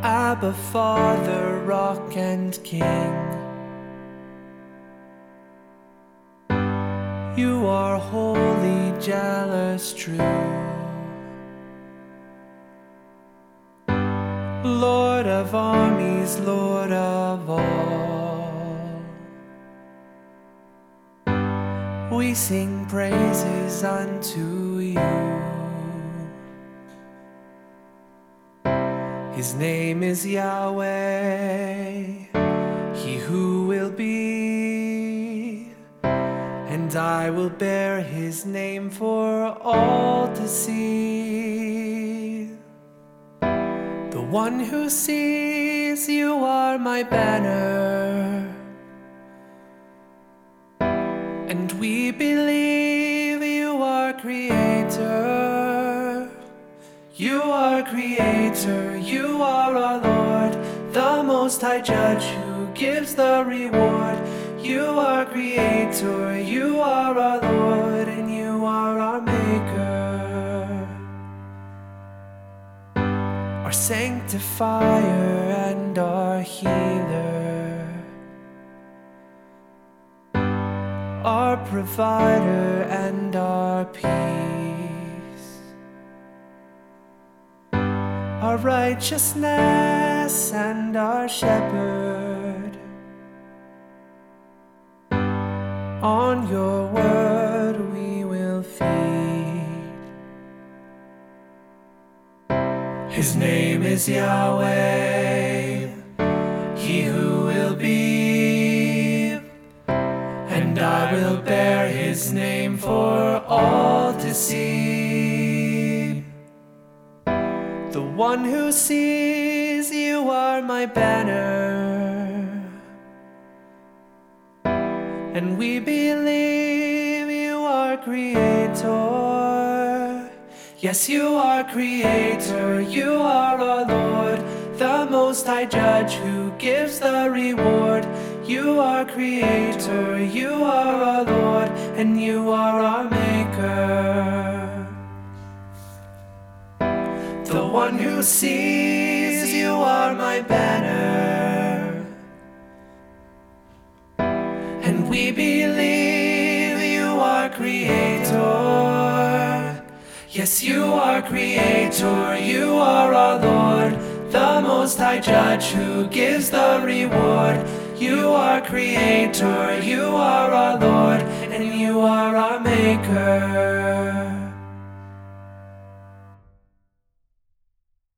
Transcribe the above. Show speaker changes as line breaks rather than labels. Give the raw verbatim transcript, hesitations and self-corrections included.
Abba, Father, Rock and King. You are holy, jealous, true, Lord of armies, Lord of all. We sing praises unto you. His name is Yahweh, He who will be, and I will bear His name for all to see. The one who sees, you are my banner, and we believe you are creator. You are creator, you are our Lord, the most high judge who gives the reward. You are creator, you are our Lord, and you are our maker, our sanctifier and our healer, our provider and our peace, our righteousness and our shepherd. On your word we will feed. His name is Yahweh, He who will be, and I will bear His name for all to see. The one who sees, you are my banner, and we believe you are creator. Yes, you are creator, you are our Lord, the most high judge who gives the reward. You are creator, you are our Lord, and you are our maker. The one who sees, you are my banner, and we believe you are creator. Yes, you are creator, you are our Lord, the most high judge who gives the reward. You are creator, you are our Lord, and you are our maker.